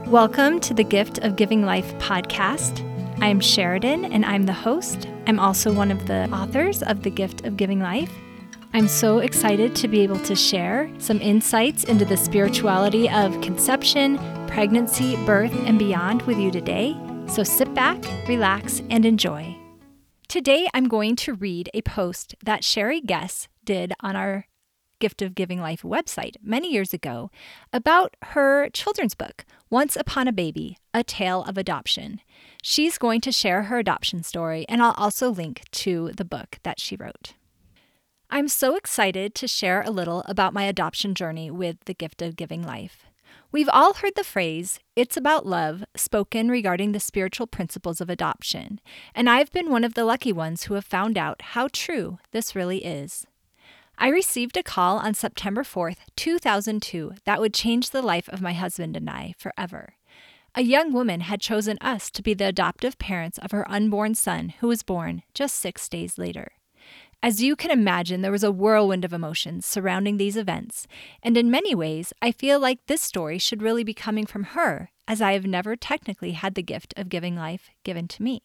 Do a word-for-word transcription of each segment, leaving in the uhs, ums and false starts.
Welcome to the Gift of Giving Life podcast. I'm Sheridan, and I'm the host. I'm also one of the authors of The Gift of Giving Life. I'm so excited to be able to share some insights into the spirituality of conception, pregnancy, birth, and beyond with you today. So sit back, relax, and enjoy. Today, I'm going to read a post that Sherry Guess did on our Gift of Giving Life website many years ago about her children's book, Once Upon a Baby, A Tale of Adoption. She's going to share her adoption story, and I'll also link to the book that she wrote. I'm so excited to share a little about my adoption journey with the Gift of Giving Life. We've all heard the phrase, "It's about love," spoken regarding the spiritual principles of adoption, and I've been one of the lucky ones who have found out how true this really is. I received a call on September fourth, two thousand two that would change the life of my husband and I forever. A young woman had chosen us to be the adoptive parents of her unborn son, who was born just six days later. As you can imagine, there was a whirlwind of emotions surrounding these events, and in many ways, I feel like this story should really be coming from her, as I have never technically had the gift of giving life given to me.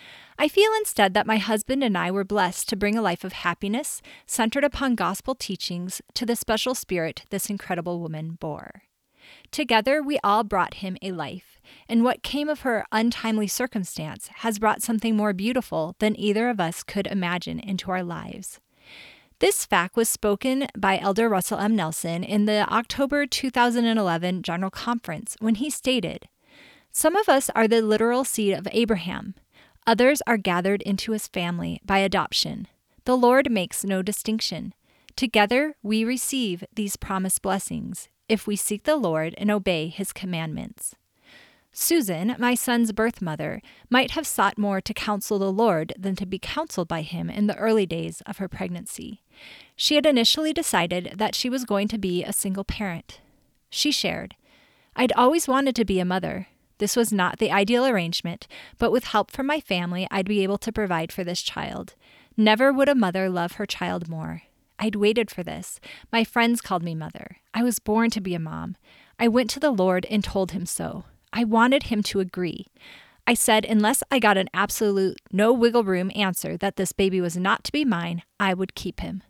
I feel instead that my husband and I were blessed to bring a life of happiness centered upon gospel teachings to the special spirit this incredible woman bore. Together, we all brought him a life, and what came of her untimely circumstance has brought something more beautiful than either of us could imagine into our lives. This fact was spoken by Elder Russell M. Nelson in the October two thousand eleven General Conference when he stated, "Some of us are the literal seed of Abraham. Others are gathered into his family by adoption. The Lord makes no distinction. Together we receive these promised blessings if we seek the Lord and obey his commandments." Susan, my son's birth mother, might have sought more to counsel the Lord than to be counseled by him in the early days of her pregnancy. She had initially decided that she was going to be a single parent. She shared, "I'd always wanted to be a mother. This was not the ideal arrangement, but with help from my family, I'd be able to provide for this child. Never would a mother love her child more. I'd waited for this. My friends called me mother. I was born to be a mom. I went to the Lord and told him so. I wanted him to agree. I said, unless I got an absolute no wiggle room answer that this baby was not to be mine, I would keep him."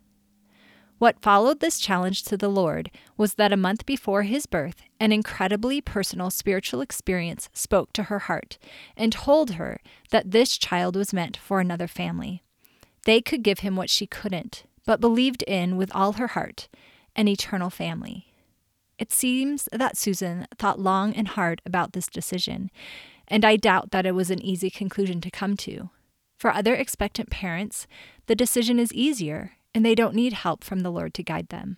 What followed this challenge to the Lord was that a month before his birth, an incredibly personal spiritual experience spoke to her heart and told her that this child was meant for another family. They could give him what she couldn't, but believed in with all her heart, an eternal family. It seems that Susan thought long and hard about this decision, and I doubt that it was an easy conclusion to come to. For other expectant parents, the decision is easier, and they don't need help from the Lord to guide them.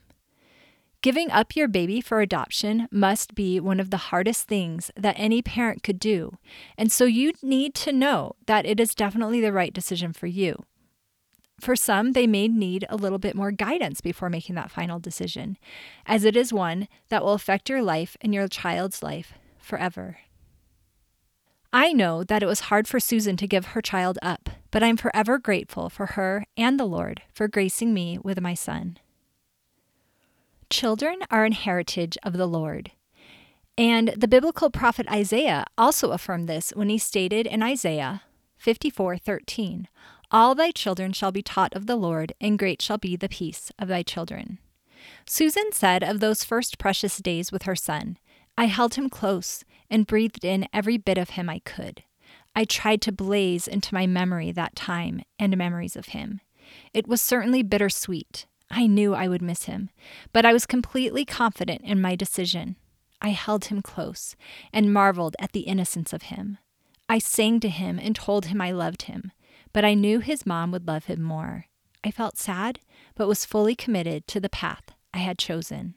Giving up your baby for adoption must be one of the hardest things that any parent could do, and so you need to know that it is definitely the right decision for you. For some, they may need a little bit more guidance before making that final decision, as it is one that will affect your life and your child's life forever. I know that it was hard for Susan to give her child up, but I'm forever grateful for her and the Lord for gracing me with my son. Children are an heritage of the Lord. And the biblical prophet Isaiah also affirmed this when he stated in Isaiah fifty-four thirteen, "All thy children shall be taught of the Lord, and great shall be the peace of thy children." Susan said of those first precious days with her son, "I held him close and breathed in every bit of him I could. I tried to blaze into my memory that time and memories of him. It was certainly bittersweet. I knew I would miss him, but I was completely confident in my decision. I held him close and marveled at the innocence of him. I sang to him and told him I loved him, but I knew his mom would love him more. I felt sad, but was fully committed to the path I had chosen."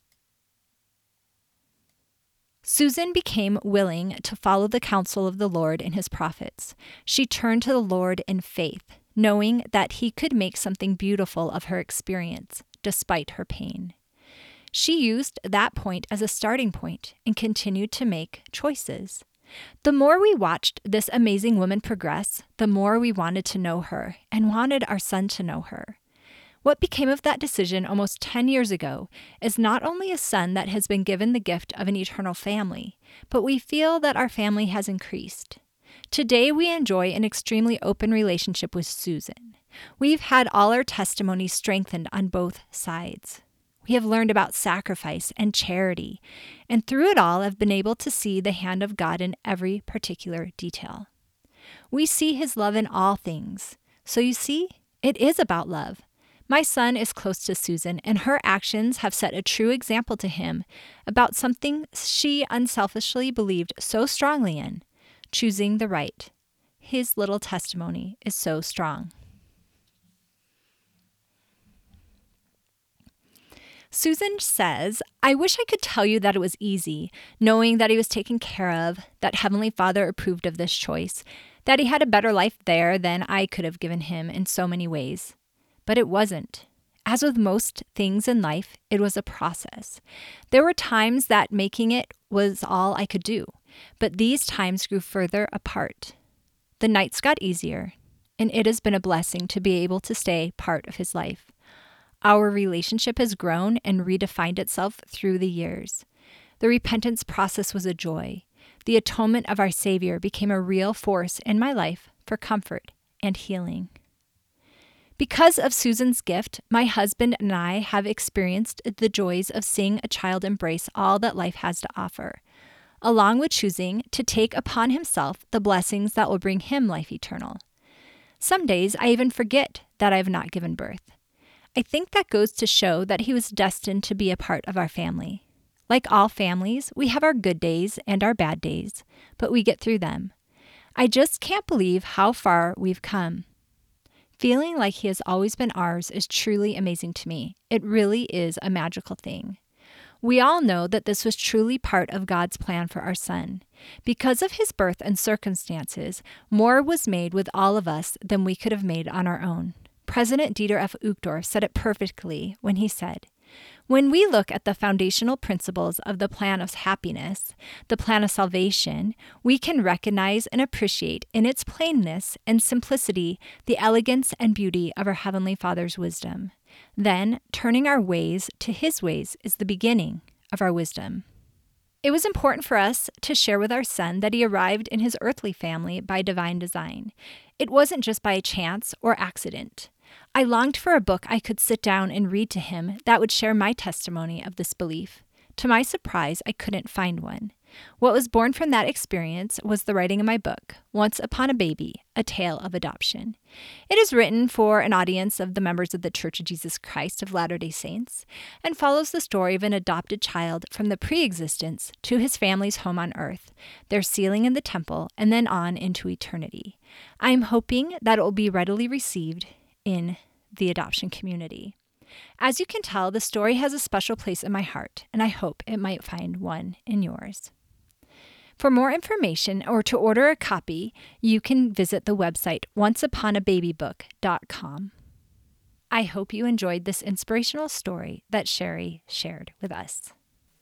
Susan became willing to follow the counsel of the Lord and his prophets. She turned to the Lord in faith, knowing that he could make something beautiful of her experience, despite her pain. She used that point as a starting point and continued to make choices. The more we watched this amazing woman progress, the more we wanted to know her and wanted our son to know her. What became of that decision almost ten years ago is not only a son that has been given the gift of an eternal family, but we feel that our family has increased. Today, we enjoy an extremely open relationship with Susan. We've had all our testimonies strengthened on both sides. We have learned about sacrifice and charity, and through it all have been able to see the hand of God in every particular detail. We see His love in all things. So you see, it is about love. My son is close to Susan, and her actions have set a true example to him about something she unselfishly believed so strongly in, choosing the right. His little testimony is so strong. Susan says, I wish I could tell you that it was easy, knowing that he was taken care of, that Heavenly Father approved of this choice, that he had a better life there than I could have given him in so many ways. But it wasn't. As with most things in life, it was a process. There were times that making it was all I could do, but these times grew further apart. The nights got easier, and it has been a blessing to be able to stay part of his life. Our relationship has grown and redefined itself through the years. The repentance process was a joy. The atonement of our Savior became a real force in my life for comfort and healing. Because of Susan's gift, my husband and I have experienced the joys of seeing a child embrace all that life has to offer, along with choosing to take upon himself the blessings that will bring him life eternal. Some days I even forget that I have not given birth. I think that goes to show that he was destined to be a part of our family. Like all families, we have our good days and our bad days, but we get through them. I just can't believe how far we've come. Feeling like he has always been ours is truly amazing to me. It really is a magical thing. We all know that this was truly part of God's plan for our son. Because of his birth and circumstances, more was made with all of us than we could have made on our own. President Dieter F. Uchtdorf said it perfectly when he said, when we look at the foundational principles of the plan of happiness, the plan of salvation, we can recognize and appreciate in its plainness and simplicity the elegance and beauty of our Heavenly Father's wisdom. Then, turning our ways to His ways is the beginning of our wisdom. It was important for us to share with our son that he arrived in his earthly family by divine design. It wasn't just by chance or accident. I longed for a book I could sit down and read to him that would share my testimony of this belief. To my surprise, I couldn't find one. What was born from that experience was the writing of my book, Once Upon a Baby, A Tale of Adoption. It is written for an audience of the members of the Church of Jesus Christ of Latter-day Saints and follows the story of an adopted child from the pre-existence to his family's home on earth, their sealing in the temple, and then on into eternity. I am hoping that it will be readily received in the adoption community. As you can tell, the story has a special place in my heart, and I hope it might find one in yours. For more information or to order a copy, you can visit the website once upon a baby book dot com. I hope you enjoyed this inspirational story that Sherry shared with us.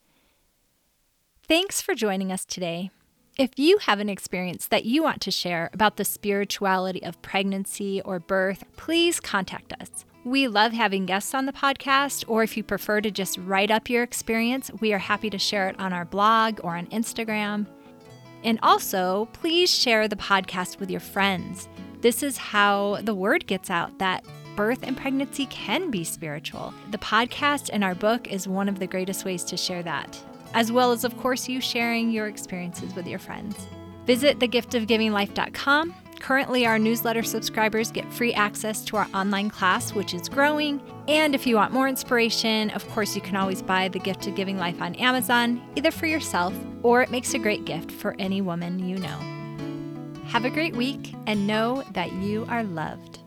Thanks for joining us today. If you have an experience that you want to share about the spirituality of pregnancy or birth, please contact us. We love having guests on the podcast, or if you prefer to just write up your experience, we are happy to share it on our blog or on Instagram. And also, please share the podcast with your friends. This is how the word gets out that birth and pregnancy can be spiritual. The podcast and our book is one of the greatest ways to share that, as well as, of course, you sharing your experiences with your friends. Visit the gift of giving life dot com. Currently, our newsletter subscribers get free access to our online class, which is growing. And if you want more inspiration, of course, you can always buy The Gift of Giving Life on Amazon, either for yourself or it makes a great gift for any woman you know. Have a great week and know that you are loved.